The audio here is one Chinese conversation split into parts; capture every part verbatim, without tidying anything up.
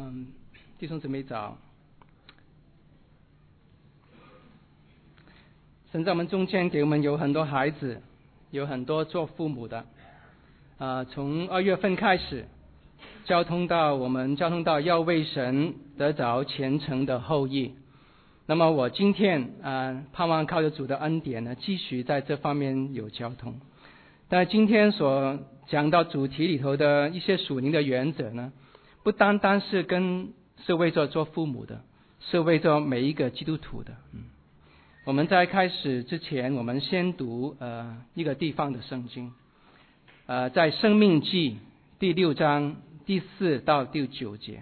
嗯，弟兄姊妹早。神在我们中间给我们有很多孩子，有很多做父母的。啊、呃，从二月份开始，交通到我们交通到要为神得着虔诚的后裔。那么我今天啊、呃，盼望靠着主的恩典呢，继续在这方面有交通。但今天所讲到主题里头的一些属灵的原则呢，不单单是跟是为着做父母的，是为着每一个基督徒的。嗯，我们在开始之前，我们先读呃一个地方的圣经，呃，在申命记第六章第四到第九节。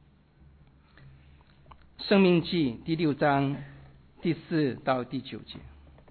申命记第六章第四到第九节，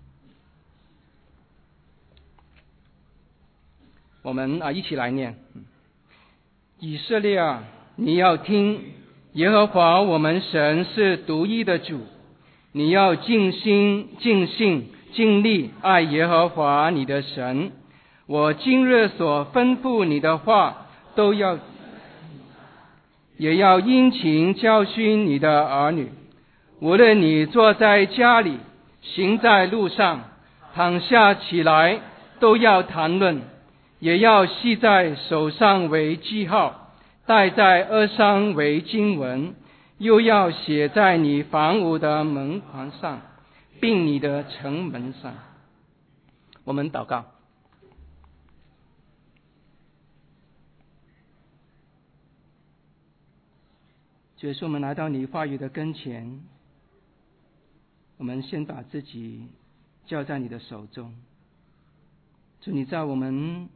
我们啊一起来念。以色列啊，你要听，耶和华我们神是独一的主，你要尽心尽性尽力爱耶和华你的神。我今日所吩咐你的话都要，也要殷勤教训你的儿女。无论你坐在家里，行在路上，躺下起来，都要谈论，也要系在手上为记号，戴在额上为经文，又要写在你房屋的门框上，并你的城门上。我们祷告。主耶稣，我们来到你话语的跟前，我们先把自己交在你的手中。主，你在我们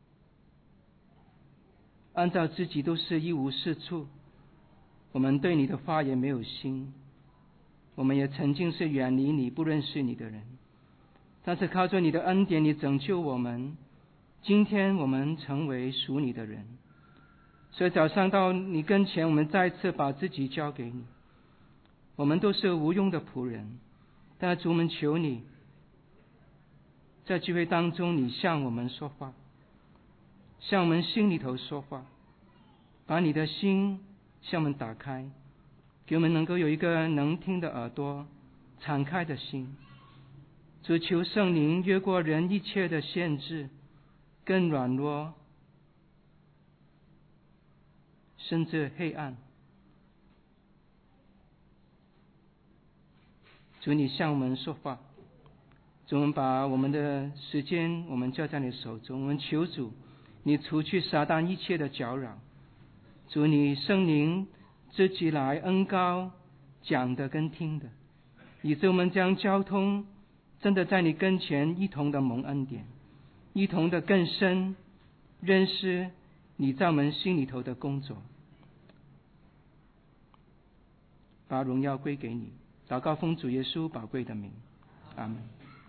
按照自己都是一无是处，我们对你的话也没有心，我们也曾经是远离你不认识你的人，但是靠着你的恩典，你拯救我们，今天我们成为属你的人。所以早上到你跟前，我们再次把自己交给你。我们都是无用的仆人，但主，我们求你在聚会当中，你向我们说话，向我们心里头说话，把你的心向我们打开，给我们能够有一个能听的耳朵，敞开的心。主，求圣灵越过人一切的限制，更软弱甚至黑暗。主，你向我们说话。主，我们把我们的时间我们交在你手中，我们求主你除去撒旦一切的搅扰。主，你圣灵自己来恩膏讲的跟听的，以致我们将交通真的在你跟前一同的蒙恩典，一同的更深认识你在我们心里头的工作。把荣耀归给你，祷告奉主耶稣宝贵的名，阿们。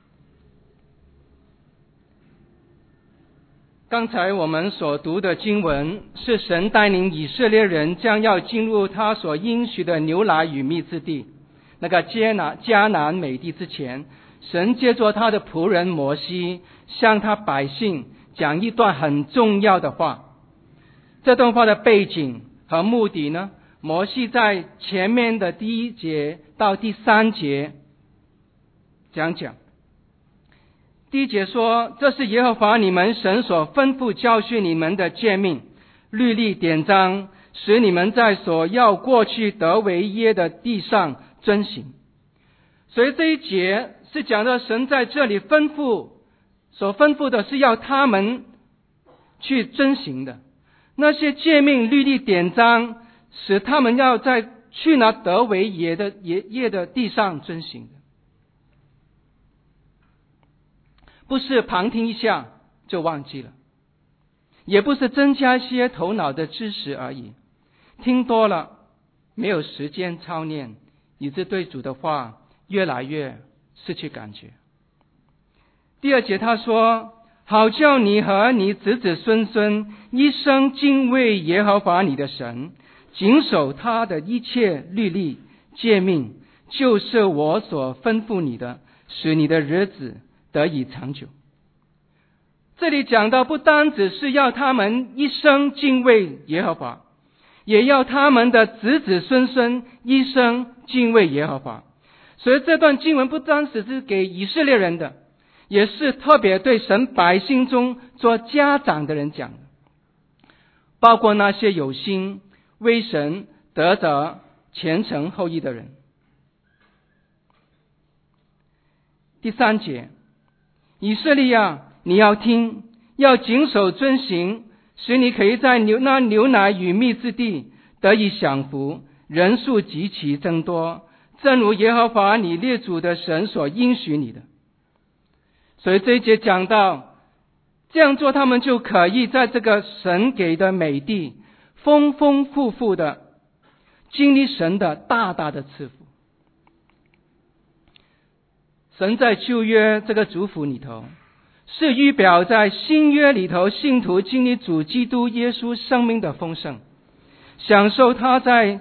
刚才我们所读的经文是神带领以色列人将要进入他所应许的牛奶与蜜之地，那个迦南迦南美地之前，神借着他的仆人摩西向他百姓讲一段很重要的话。这段话的背景和目的呢，摩西在前面的第一节到第三节讲讲。第一节说，这是耶和华你们神所吩咐教训你们的诫命、律例、典章，使你们在所要过去得为业的地上遵行。所以这一节是讲到神在这里吩咐，所吩咐的是要他们去遵行的。那些诫命、律例、典章，使他们要在去那得为业的业的地上遵行的，不是旁听一下就忘记了，也不是增加一些头脑的知识而已，听多了没有时间操练，以致对主的话越来越失去感觉。第二节他说，好叫你和你子子孙孙一生敬畏耶和华你的神，谨守他的一切律例诫命，就是我所吩咐你的，使你的日子得以长久。这里讲到不单只是要他们一生敬畏耶和华， 也要他们的子子孙孙一生敬畏耶和华。所以这段经文不单只是给以色列人的，也是特别对神百姓中做家长的人讲的，包括那些有心为神得着虔诚后裔的人。第三节，以色列啊，你要听，要谨守遵行，使你可以在牛那牛奶与蜜之地得以享福，人数极其增多，正如耶和华你列祖的神所应许你的。所以这一节讲到，这样做他们就可以在这个神给的美地丰丰富富的经历神的大大的赐福。神在旧约这个祝福里头，是预表在新约里头信徒经历主基督耶稣生命的丰盛，享受他在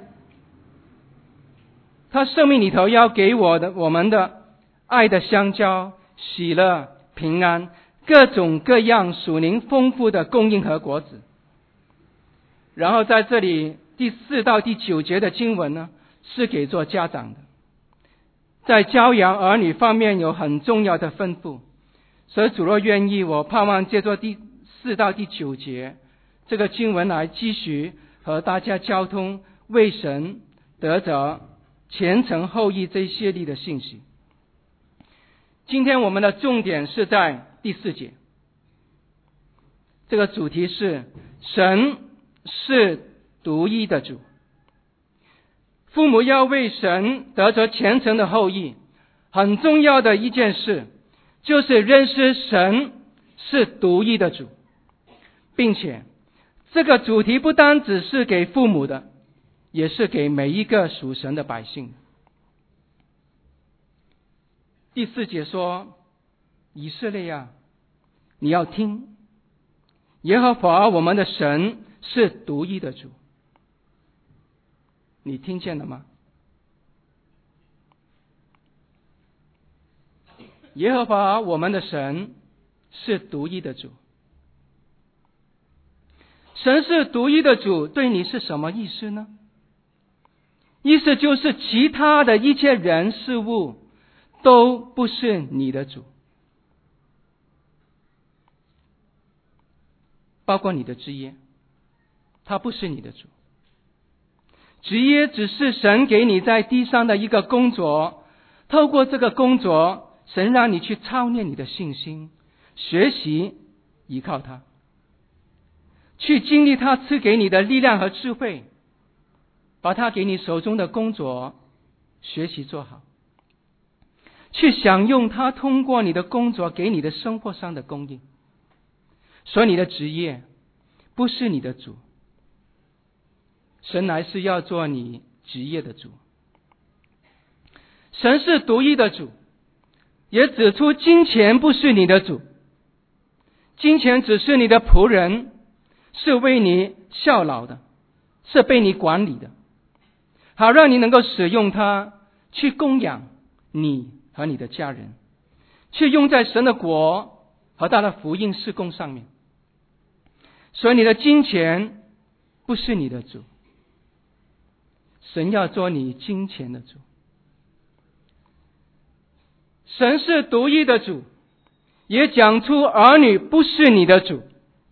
他生命里头要给我的我们的爱的相交、喜乐、平安，各种各样属灵丰富的供应和果子。然后在这里第四到第九节的经文呢，是给做家长的，在教养儿女方面有很重要的吩咐。所以主若愿意，我盼望借着第四到第九节这个经文来继续和大家交通为神得着虔诚后裔这一系列的信息。今天我们的重点是在第四节，这个主题是神是独一的主。父母要为神得着虔诚的后裔，很重要的一件事就是认识神是独一的主，并且这个主题不单只是给父母的，也是给每一个属神的百姓。第四节说，以色列啊，你要听，耶和华我们的神是独一的主。你听见了吗？耶和华我们的神是独一的主。神是独一的主，对你是什么意思呢？意思就是其他的一切人事物都不是你的主，包括你的职业，它不是你的主。职业只是神给你在地上的一个工作，透过这个工作，神让你去操练你的信心，学习依靠他，去经历他赐给你的力量和智慧，把他给你手中的工作学习做好，去享用他通过你的工作给你的生活上的供应。所以你的职业不是你的主，神乃是要做你职业的主。神是独一的主，也指出金钱不是你的主，金钱只是你的仆人，是为你效劳的，是被你管理的，好让你能够使用它去供养你和你的家人，去用在神的国和他的福音事工上面。所以你的金钱不是你的主，神要做你金钱的主。神是独一的主，也讲出儿女不是你的主。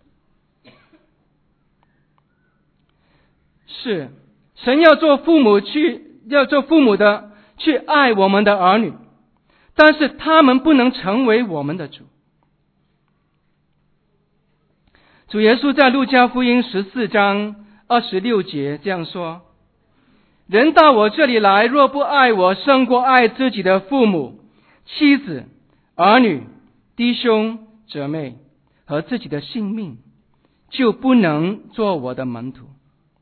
是神要做父母去要做父母的去爱我们的儿女，但是他们不能成为我们的主。主耶稣在路加福音十四章二十六节这样说，人到我这里来，若不爱我胜过爱自己的父母、妻子、儿女、弟兄、姊妹和自己的性命，就不能做我的门徒。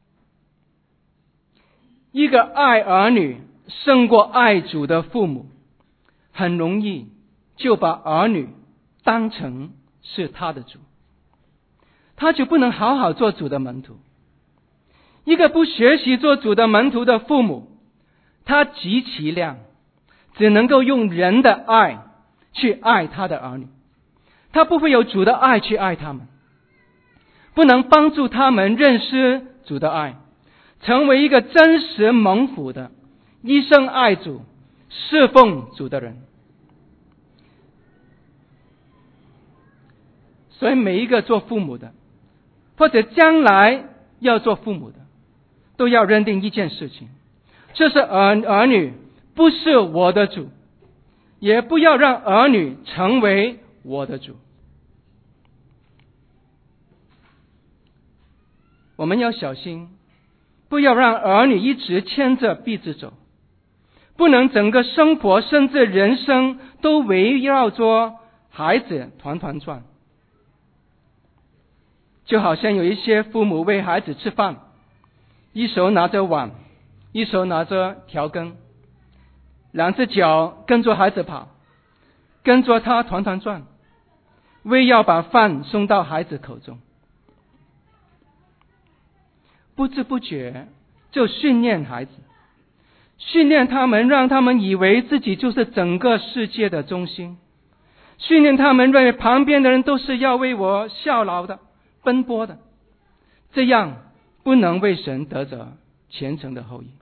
一个爱儿女胜过爱主的父母，很容易就把儿女当成是他的主，他就不能好好做主的门徒。一个不学习做主的门徒的父母，他极其量只能够用人的爱去爱他的儿女，他不会有主的爱去爱他们，不能帮助他们认识主的爱， 成为一个真实蒙福的、一生爱主、侍奉主的人。所以每一个做父母的，或者将来要做父母的，都要认定一件事情，就是儿儿女不是我的主，也不要让儿女成为我的主。我们要小心，不要让儿女一直牵着鼻子走，不能整个生活甚至人生都围绕着孩子团团转。就好像有一些父母喂孩子吃饭，一手拿着碗，一手拿着调羹，两只脚跟着孩子跑，跟着他团团转，为要把饭送到孩子口中。不知不觉就训练孩子，训练他们，让他们以为自己就是整个世界的中心，训练他们认为旁边的人都是要为我效劳的、奔波的，这样不能为神得着虔诚的后裔。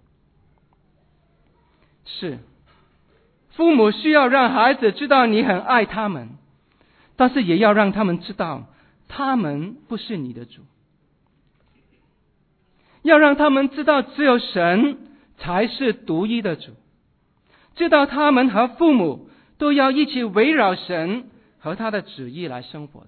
是，父母需要让孩子知道你很爱他们，但是也要让他们知道他们不是你的主，要让他们知道只有神才是独一的主，知道他们和父母都要一起围绕神和他的旨意来生活的。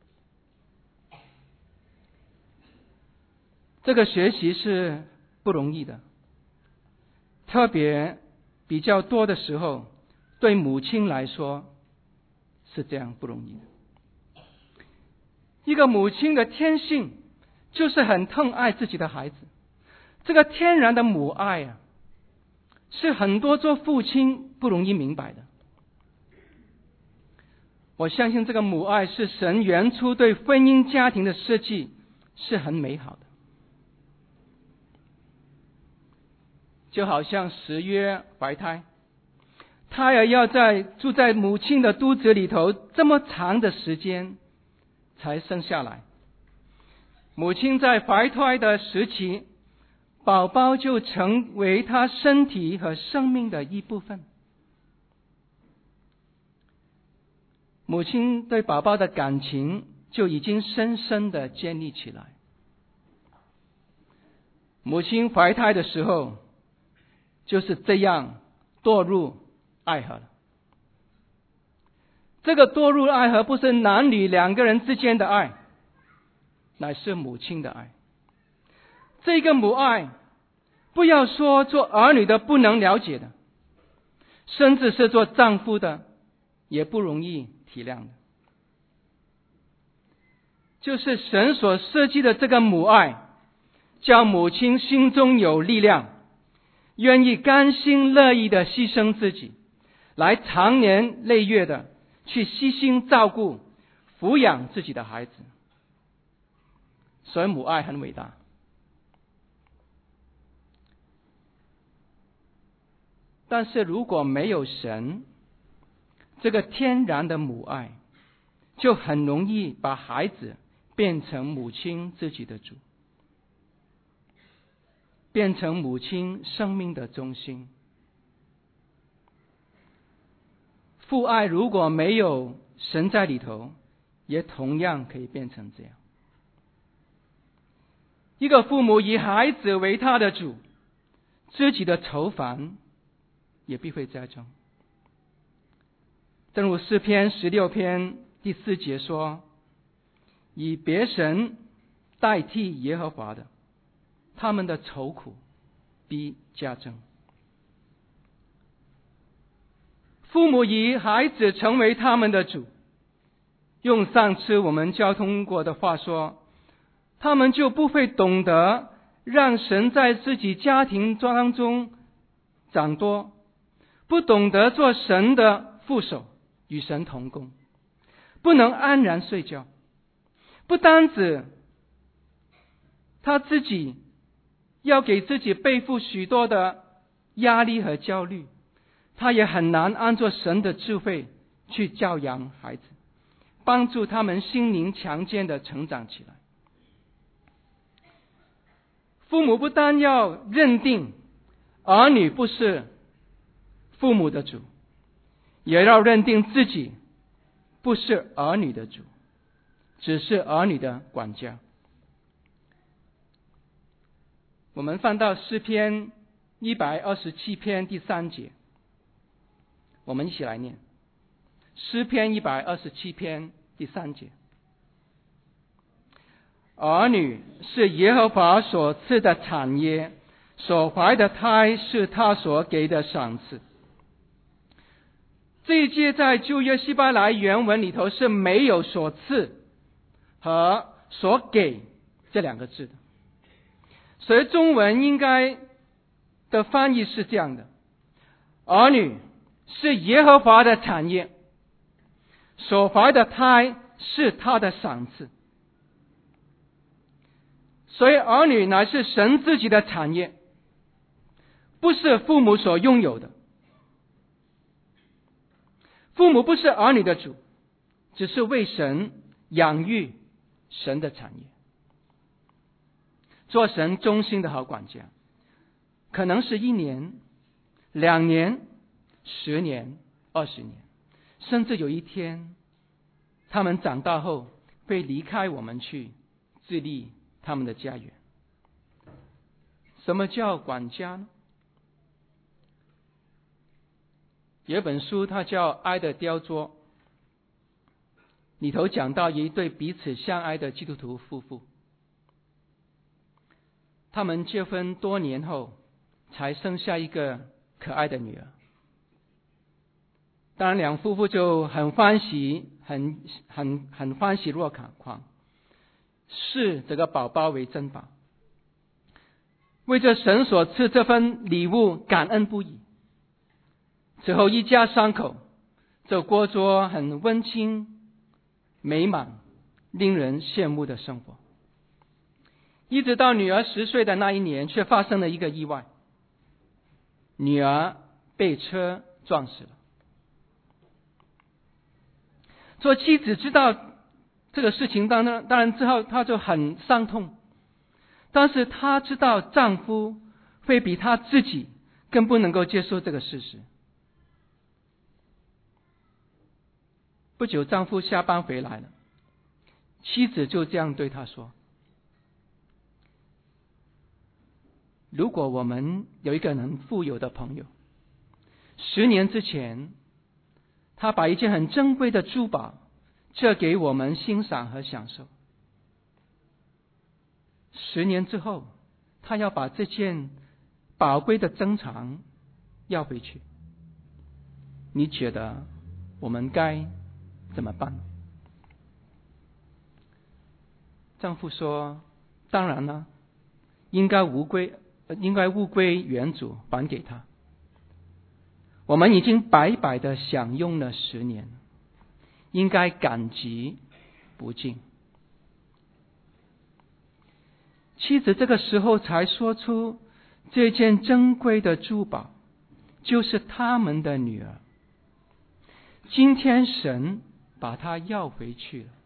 这个学习是不容易的，特别比较多的时候，对母亲来说是这样不容易的。一个母亲的天性就是很疼爱自己的孩子，这个天然的母爱啊，是很多做父亲不容易明白的。我相信这个母爱是神原初对婚姻家庭的设计是很美好的。就好像十月怀胎，胎儿要在住在母亲的肚子里头这么长的时间才生下来，母亲在怀胎的时期，宝宝就成为她身体和生命的一部分。母亲对宝宝的感情就已经深深的建立起来。母亲怀胎的时候就是这样堕入爱河了。这个堕入爱河不是男女两个人之间的爱，乃是母亲的爱。这个母爱，不要说做儿女的不能了解的，甚至是做丈夫的也不容易体谅的。就是神所设计的这个母爱，叫母亲心中有力量，愿意甘心乐意的牺牲自己，来长年累月的去悉心照顾抚养自己的孩子。所以母爱很伟大。但是如果没有神这个天然的母爱，就很容易把孩子变成母亲自己的主，变成母亲生命的中心。父爱如果没有神在里头，也同样可以变成这样。一个父母以孩子为他的主，自己的愁烦也必会加重。正如诗篇十六篇第四节说，以别神代替耶和华的，他们的愁苦必加增。父母以孩子成为他们的主，用上次我们交通过的话说，他们就不会懂得让神在自己家庭当中长多，不懂得做神的副手，与神同工，不能安然睡觉。不单止他自己要给自己背负许多的压力和焦虑，他也很难按照神的智慧去教养孩子，帮助他们心灵强健的成长起来。 父母不但要认定儿女不是父母的主，也要认定自己不是儿女的主，只是儿女的管家。我们翻到诗篇一百二十七篇第三节，我们一起来念诗篇一百二十七篇第三节。儿女是耶和华所赐的产业，所怀的胎是他所给的赏赐。这一节在旧约希伯来原文里头是没有所赐和所给这两个字的，所以中文应该的翻译是这样的：儿女是耶和华的产业，所怀的胎是他的赏赐。所以儿女乃是神自己的产业，不是父母所拥有的。父母不是儿女的主，只是为神养育神的产业，做神忠心的好管家，可能是一年、两年、十年、二十年，甚至有一天他们长大后会离开我们去自立他们的家园。什么叫管家呢？有一本书它叫《爱的雕琢》，里头讲到一对彼此相爱的基督徒夫妇，他们结婚多年后才生下一个可爱的女儿。当然两夫妇就很欢喜很很很欢喜若狂，视这个宝宝为珍宝，为这神所赐这份礼物感恩不已。之后一家三口就过着很温馨美满令人羡慕的生活，一直到女儿十岁的那一年，却发生了一个意外，女儿被车撞死了。做妻子知道这个事情，当然当然之后她就很伤痛，但是她知道丈夫会比她自己更不能够接受这个事实。不久丈夫下班回来了，妻子就这样对他说：如果我们有一个很富有的朋友，十年之前他把一件很珍贵的珠宝借给我们欣赏和享受，十年之后他要把这件宝贵的珍藏要回去，你觉得我们该怎么办？丈夫说：当然了，应该物归应该物归原主，还给他。我们已经白白的享用了十年，应该感激不尽。妻子这个时候才说出，这件珍贵的珠宝就是他们的女儿，今天神把她要回去了。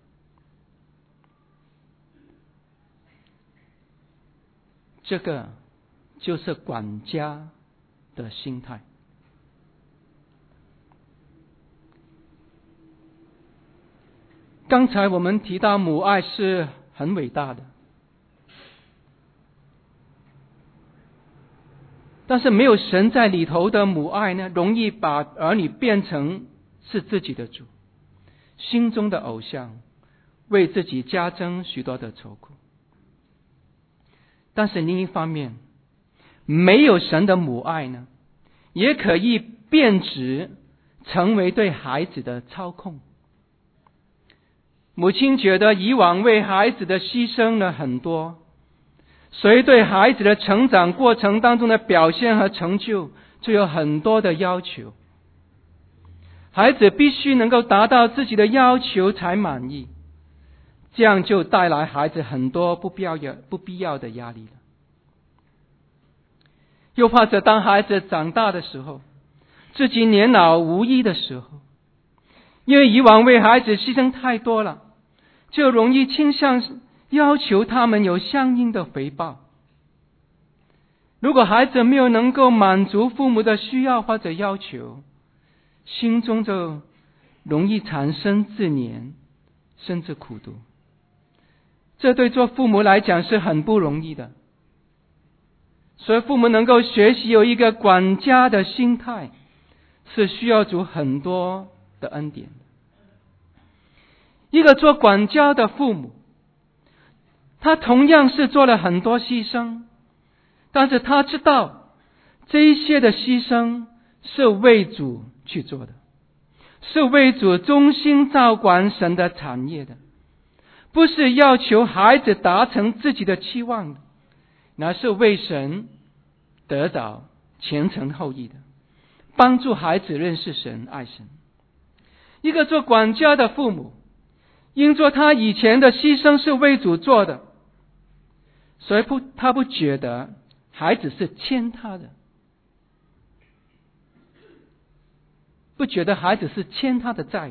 这个就是管家的心态。刚才我们提到母爱是很伟大的，但是没有神在里头的母爱呢，容易把儿女变成是自己的主，心中的偶像，为自己加增许多的愁苦。但是另一方面，没有神的母爱呢，也可以变质成为对孩子的操控。母亲觉得以往为孩子的牺牲了很多，所以对孩子的成长过程当中的表现和成就就有很多的要求，孩子必须能够达到自己的要求才满意，这样就带来孩子很多不必要的不必要的压力了。又或者当孩子长大的时候，自己年老无依的时候，因为以往为孩子牺牲太多了，就容易倾向要求他们有相应的回报。 如果孩子没有能够满足父母的需要或者要求，心中就容易产生自怜，甚至苦毒。这对做父母来讲是很不容易的。所以父母能够学习有一个管家的心态，是需要主很多的恩典。一个做管家的父母，他同样是做了很多牺牲，但是他知道这一些的牺牲是为主去做的，是为主忠心照管神的产业的，不是要求孩子达成自己的期望的，那是为神得着前程后裔的，帮助孩子认识神爱神。一个做管家的父母，因做他以前的牺牲是为主做的，所以不他不觉得孩子是欠他的，不觉得孩子是欠他的债的。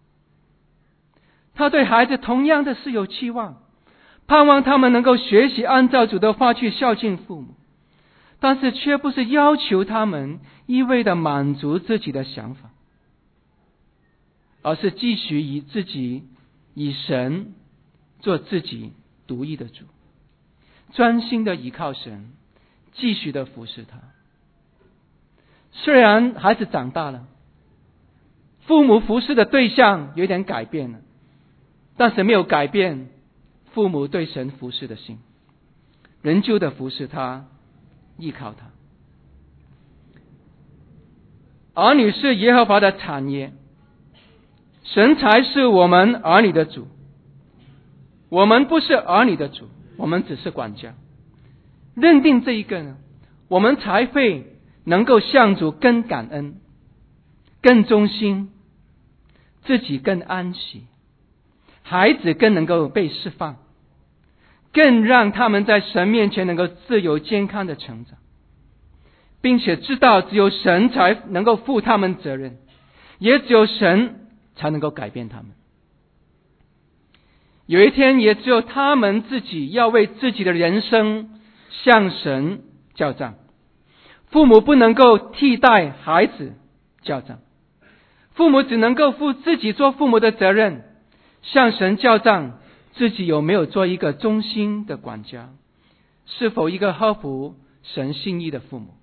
他对孩子同样的是有期望，盼望他们能够学习按照主的话去孝敬父母，但是却不是要求他们一味的满足自己的想法，而是继续以自己以神做自己独一的主，专心的依靠神，继续的服侍他。虽然孩子长大了，父母服侍的对象有点改变了，但是没有改变父母对神服侍的心，仍旧的服侍他，依靠他。儿女是耶和华的产业，神才是我们儿女的主，我们不是儿女的主，我们只是管家。认定这一个呢，我们才会能够向主更感恩，更忠心，自己更安息，孩子更能够被释放，更让他们在神面前能够自由健康的成长，并且知道只有神才能够负他们责任，也只有神才能够改变他们。有一天也只有他们自己要为自己的人生向神交账，父母不能够替代孩子交账，父母只能够负自己做父母的责任，向神交账自己有没有做一个忠心的管家，是否一个合乎神心意的父母。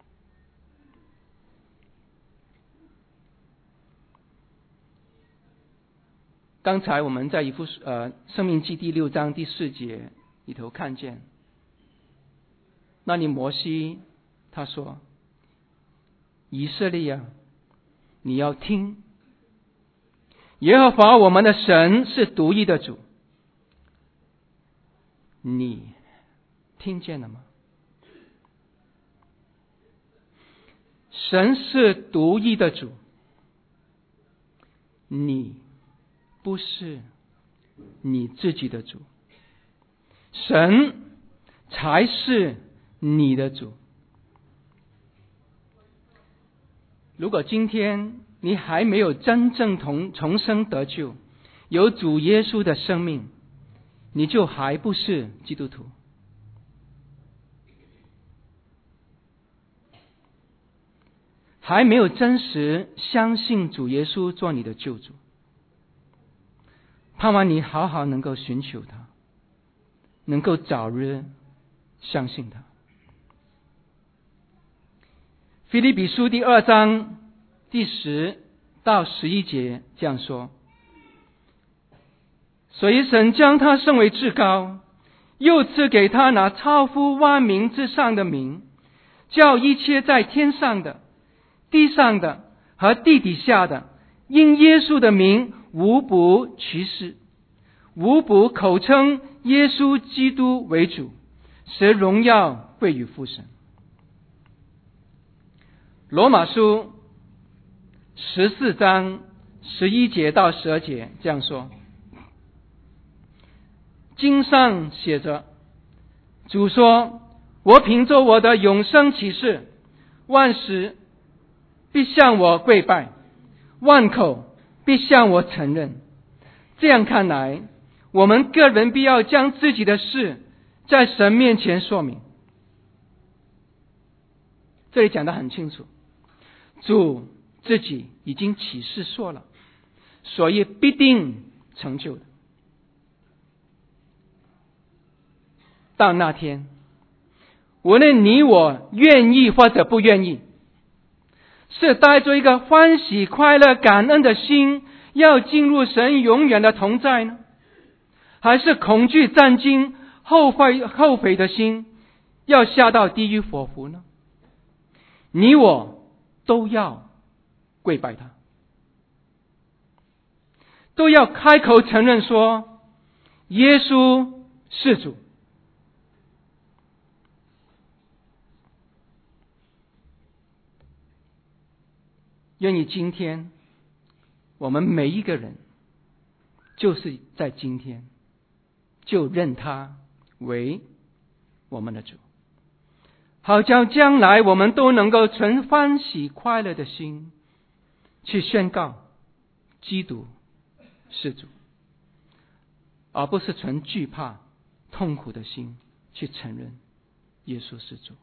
刚才我们在以弗呃申命记第六章第四节里头看见，那里摩西他说，以色列啊，你要听，耶和华我们的神是独一的主，你听见了吗？神是独一的主，你不是你自己的主，神才是你的主。如果今天你还没有真正重重生得救，有主耶稣的生命，你就还不是基督徒。还没有真实相信主耶稣做你的救主，盼望你好好能够寻求他，能够早日相信他。腓立比书第二章第十到十一节这样说，所以神将他升为至高，又赐给他那超乎万民之上的名，叫一切在天上的、地上的和地底下的，因耶稣的名无不屈膝，无不口称耶稣基督为主，使荣耀归于父神。罗马书十四章十一节到十二节这样说，经上写着，主说，我凭着我的永生启示，万事必向我跪拜，万口必向我承认。这样看来，我们个人必要将自己的事在神面前说明。 这里讲得很清楚，主自己已经启示说了，所以必定成就的。到那天，无论你我愿意或者不愿意，是带着一个欢喜快乐感恩的心要进入神永远的同在呢，还是恐惧战惊后悔后悔的心要下到地狱火湖呢？你我都要跪拜他，都要开口承认说耶稣是主。愿意今天我们每一个人就是在今天就认他为我们的主，好叫将来我们都能够存欢喜快乐的心去宣告基督是主，而不是存惧怕痛苦的心去承认耶稣是主。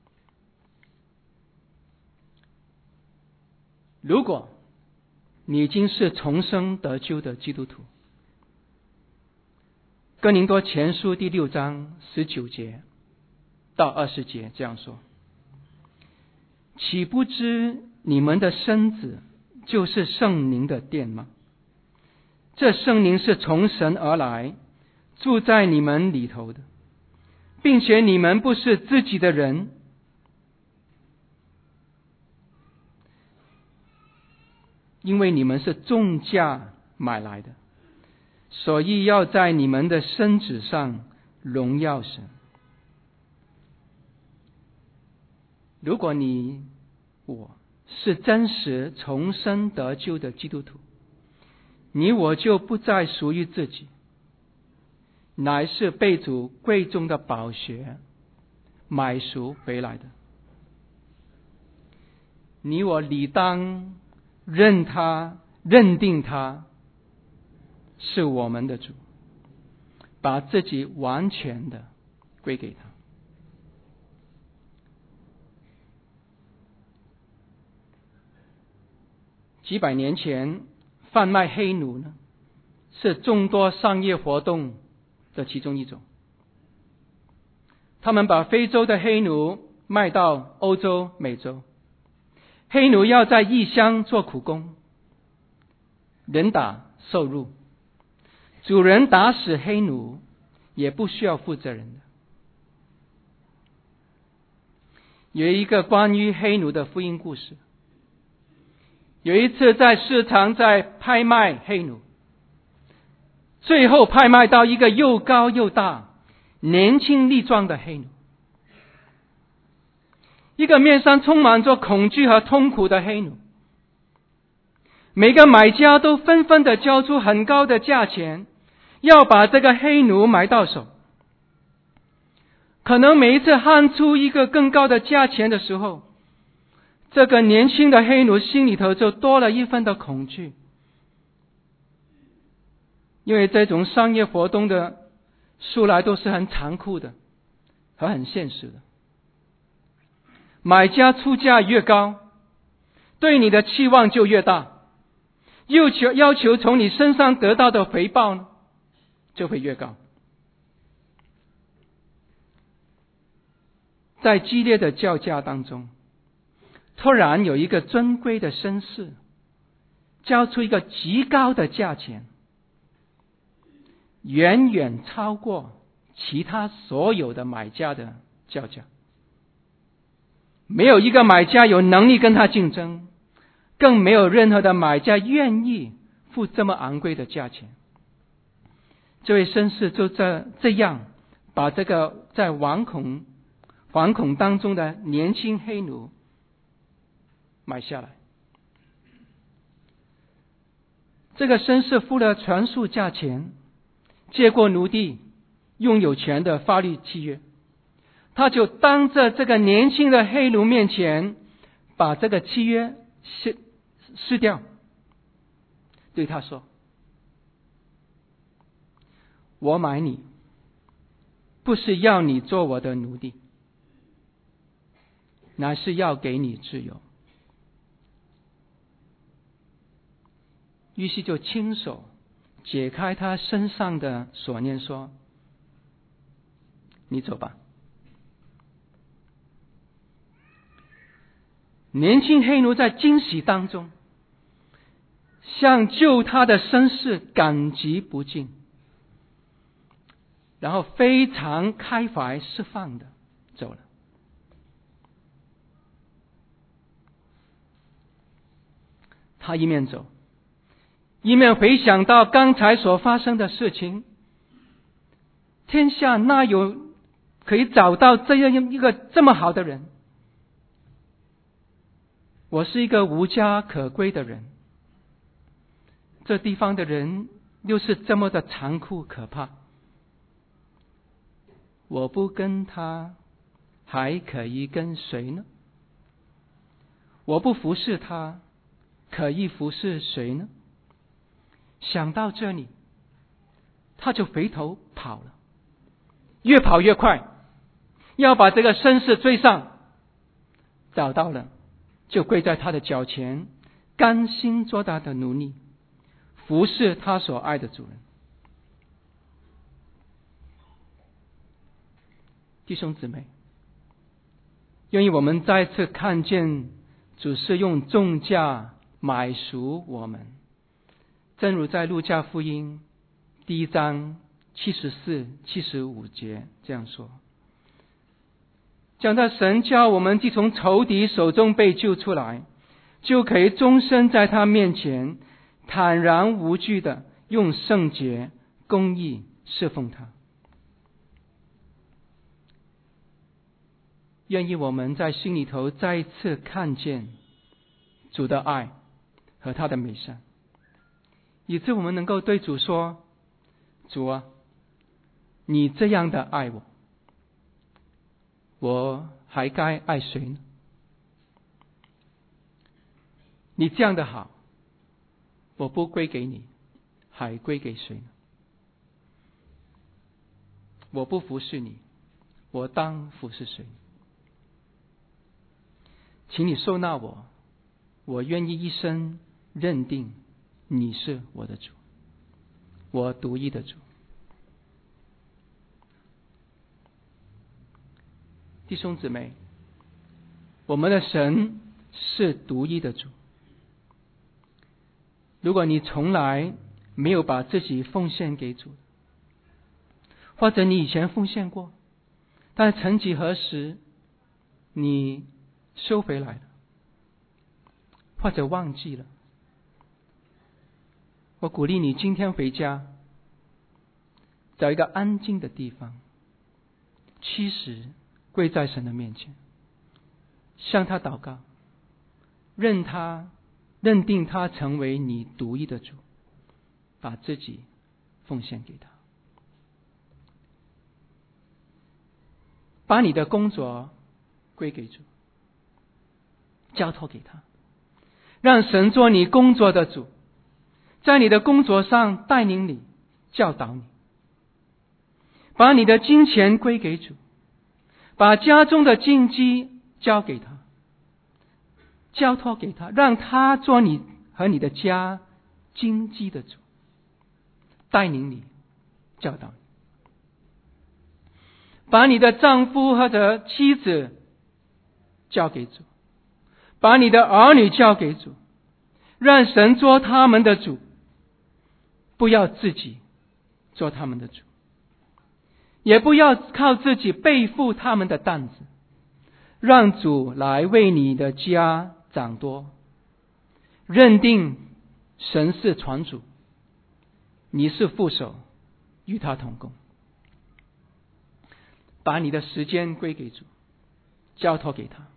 如果你已经是重生得救的基督徒，哥林多前书第六章十九节到二十节这样说：岂不知你们的身子就是圣灵的殿吗？这圣灵是从神而来，住在你们里头的，并且你们不是自己的人，因为你们是重价买来的，所以要在你们的身子上荣耀神。如果你我是真实重生得救的基督徒，你我就不再属于自己，乃是被主贵重的宝血买赎回来的。你我理当认他认定他是我们的主，把自己完全的归给他。几百年前贩卖黑奴呢，是众多商业活动的其中一种。他们把非洲的黑奴卖到欧洲、美洲，黑奴要在异乡做苦工，人打受辱，主人打死黑奴也不需要负责任的。有一个关于黑奴的福音故事。有一次在市场在拍卖黑奴，最后拍卖到一个又高又大、年轻力壮的黑奴，一个面上充满着恐惧和痛苦的黑奴。每个买家都纷纷的交出很高的价钱，要把这个黑奴买到手。可能每一次喊出一个更高的价钱的时候，这个年轻的黑奴心里头就多了一份的恐惧，因为这种商业活动的素来都是很残酷的和很现实的。买家出价越高，对你的期望就越大，要求要求从你身上得到的回报呢，就会越高。在激烈的叫价当中，突然有一个尊贵的绅士交出一个极高的价钱，远远超过其他所有的买家的叫价。没有一个买家有能力跟他竞争，更没有任何的买家愿意付这么昂贵的价钱。这位绅士就这这样把这个在惶恐惶恐当中的年轻黑奴买下来。这个绅士付了全数价钱，接过奴隶拥有权的法律契约，他就当着这个年轻的黑奴面前把这个契约撕撕掉，对他说：我买你不是要你做我的奴隶， 乃是要给你自由。于是就亲手解开他身上的锁链，说：你走吧。年轻黑奴在惊喜当中，向救他的绅士感激不尽，然后非常开怀释放的走了。他一面走，一面回想到刚才所发生的事情。天下哪有可以找到这样一个这么好的人？我是一个无家可归的人，这地方的人又是这么的残酷可怕，我不跟他还可以跟谁呢？我不服侍他可以服侍谁呢？想到这里，他就回头跑了，越跑越快，要把这个绅士追上。找到了，就跪在他的脚前，甘心做他的奴隶，服侍他所爱的主人。弟兄姊妹，愿意我们再次看见主是用重价买赎我们，正如在路加福音第一章七十四、七十五节这样说，讲到神叫我们既从仇敌手中被救出来，就可以终身在他面前坦然无惧的用圣洁公义侍奉他。愿意我们在心里头再一次看见主的爱和他的美善，以致我们能够对主说：主啊，你这样的爱我，我还该爱谁呢？你这样的好，我不归给你，还归给谁呢？我不服侍你，我当服侍谁？请你收纳我，我愿意一生认定你是我的主，我独一的主。弟兄姊妹，我们的神是独一的主。如果你从来没有把自己奉献给主，或者你以前奉献过，但曾几何时你收回来了，或者忘记了，我鼓励你今天回家，找一个安静的地方，七十跪在神的面前，向他祷告，认他认定他成为你独一的主，把自己奉献给他。把你的工作归给主，交托给他，让神做你工作的主，在你的工作上带领你，教导你。把你的金钱归给主，把家中的经济交给他，交托给他，让他做你和你的家经济的主，带领你，教导你。把你的丈夫或者妻子交给主，把你的儿女交给主，让神做他们的主，不要自己做他们的主，也不要靠自己背负他们的担子，让主来为你的家掌舵，认定神是传主，你是副手，与他同工。把你的时间归给主，交托给他，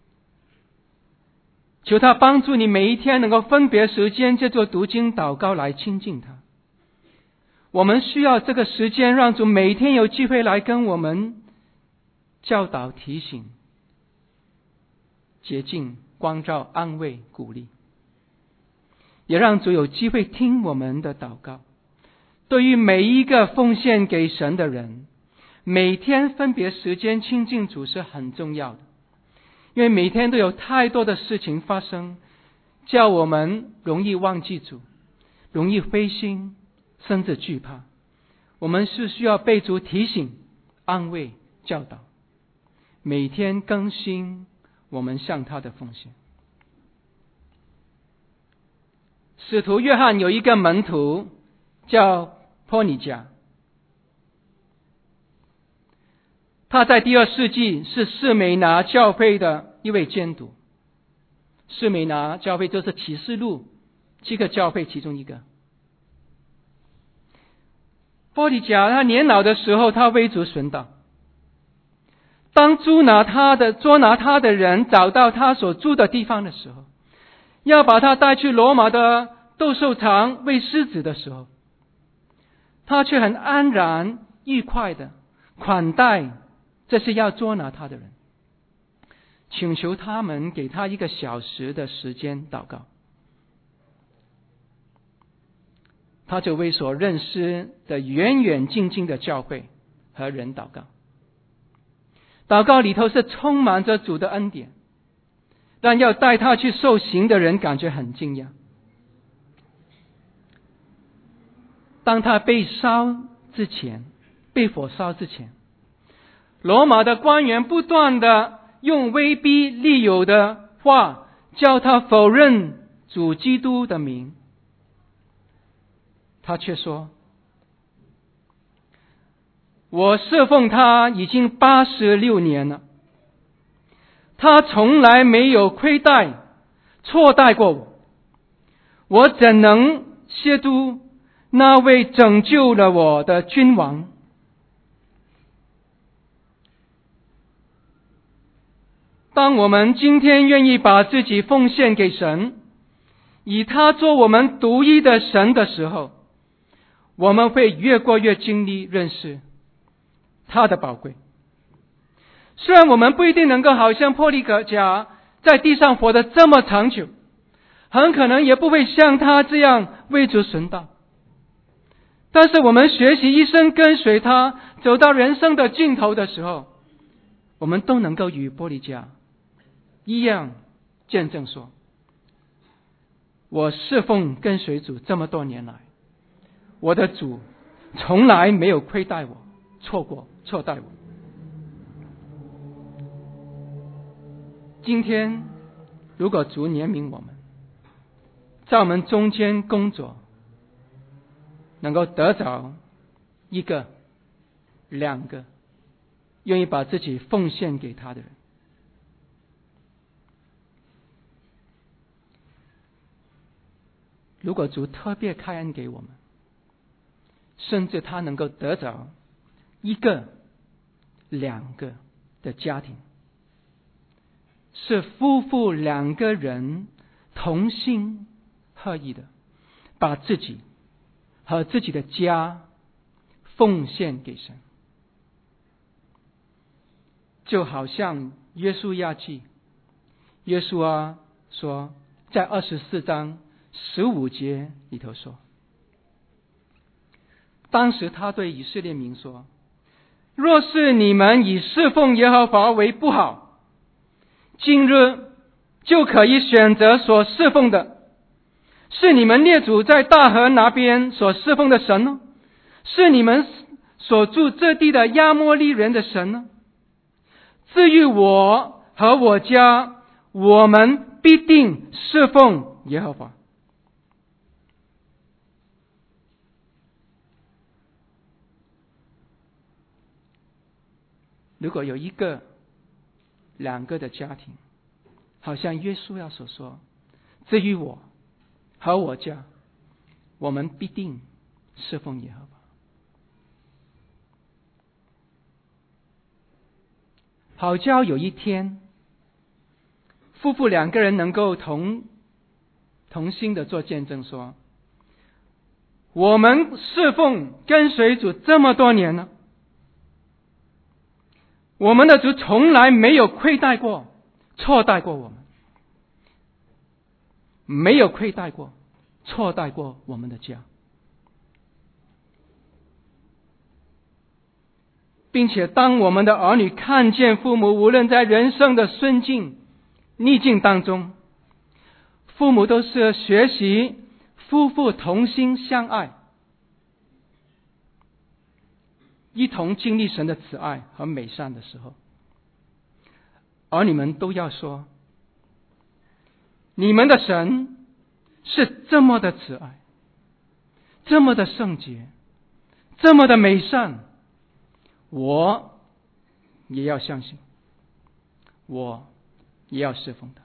求他帮助你每一天能够分别时间，借着读经祷告来亲近他。我们需要这个时间，让主每天有机会来跟我们教导提醒，洁净光照安慰鼓励，也让主有机会听我们的祷告。对于每一个奉献给神的人，每天分别时间亲近主是很重要的， 因为每天都有太多的事情发生，叫我们容易忘记主，容易灰心，甚至惧怕。我们是需要被主提醒、安慰、教导，每天更新我们向他的奉献。使徒约翰有一个门徒叫波尼迦，他在第二世纪是士美拿教会的一位监督。士美拿教会就是启示录七个教会其中一个。波尼迦他年老的时候，他为主殉道。当捉拿他的捉拿他的人找到他所住的地方的时候，要把他带去罗马的斗兽场喂狮子的时候，他却很安然愉快的款待这些要捉拿他的人，请求他们给他一个小时的时间祷告。他就为所认识的远远近近的教会和人祷告。祷告里头是充满着主的恩典，但要带他去受刑的人感觉很惊讶。当他被烧之前，被火烧之前，罗马的官员不断的用威逼利诱的话叫他否认主基督的名，他却说：我侍奉他已经八十六年了，他从来没有亏待错待过我，我怎能亵渎那位拯救了我的君王？当我们今天愿意把自己奉献给神，以他做我们独一的神的时候，我们会越过越经历认识他的宝贵。虽然我们不一定能够好像波利甲在地上活得这么长久，很可能也不会像他这样为主殉道，但是我们学习一生跟随他，走到人生的尽头的时候，我们都能够与波利甲一样见证说：我侍奉跟随主这么多年来，我的主从来没有亏待我，错过错待我。今天如果主怜悯我们，在我们中间工作，能够得着一个两个愿意把自己奉献给他的人，如果主特别开恩给我们，甚至他能够得着一个两个的家庭，是夫妇两个人同心合意的把自己和自己的家奉献给神，就好像约书亚记，约书亚说在二十四章十五节里头说，当时他对以色列民说：若是你们以侍奉耶和华为不好，今日就可以选择所侍奉的，是你们列祖在大河那边所侍奉的神呢？是你们所住这地的亚摩利人的神呢？至于我和我家，我们必定侍奉耶和华。如果有一个两个的家庭，好像约书亚所说，至于我和我家，我们必定侍奉耶和华。好叫有一天夫妇两个人能够同同心的做见证说，我们侍奉跟随主这么多年了，我们的主从来没有亏待过错待过我们，没有亏待过错待过我们的家，并且当我们的儿女看见父母无论在人生的顺境逆境当中，父母都是学习夫妇同心相爱，一同经历神的慈爱和美善的时候，儿女们都要说，你们的神是这么的慈爱，这么的圣洁，这么的美善，我也要相信，我也要侍奉他。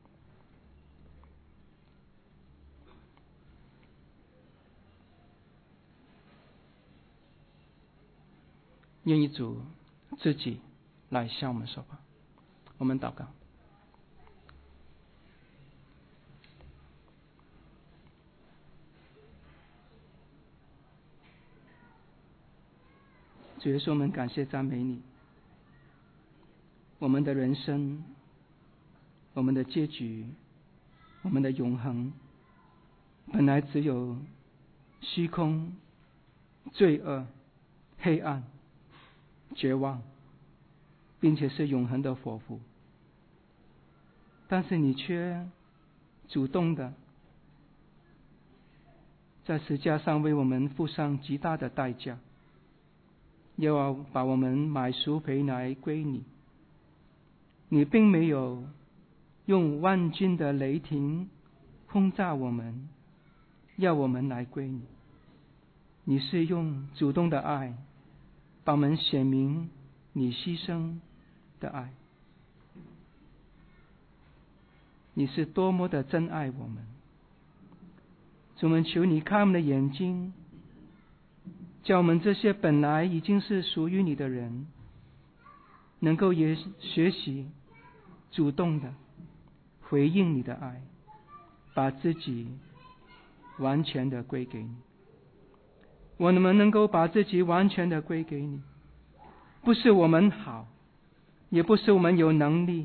愿意主自己来向我们说话。我们祷告。主耶稣，我们感谢赞美你。我们的人生，我们的结局，我们的永恒，本来只有虚空、罪恶、黑暗、绝望，并且是永恒的火湖。但是你却主动的在十字架上为我们付上极大的代价，又要把我们买赎回来归你。你并没有用万军的雷霆轰炸我们，要我们来归你。你是用主动的爱把我们显明你牺牲的爱。你是多么的珍爱我们。主，我们求你开我们的眼睛，叫我们这些本来已经是属于你的人，能够也学习主动的回应你的爱，把自己完全的归给你。我们能够把自己完全的归给你，不是我们好，也不是我们有能力，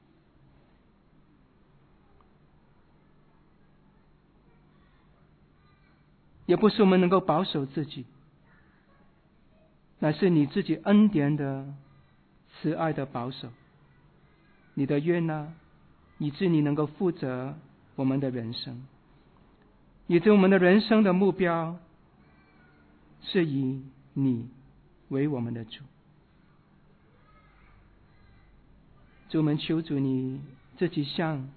也不是我们能够保守自己，乃是你自己恩典的慈爱的保守，你的悦纳，以致你能够负责我们的人生，以致我们的人生的目标是以你为我们的主。主，我们求主你自己向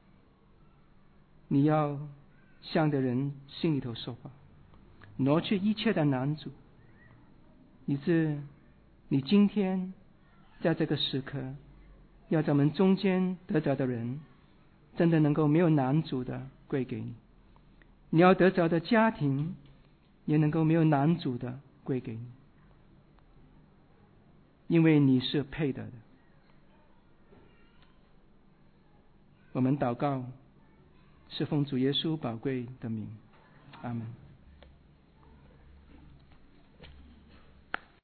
你要向的人心里头说话，挪去一切的难阻，以致你今天在这个时刻要在我们中间得着的人真的能够没有难阻的归给你，你要得着的家庭也能够没有难阻的归给你，因为你是配得的。我们祷告是奉主耶稣宝贵的名，阿们。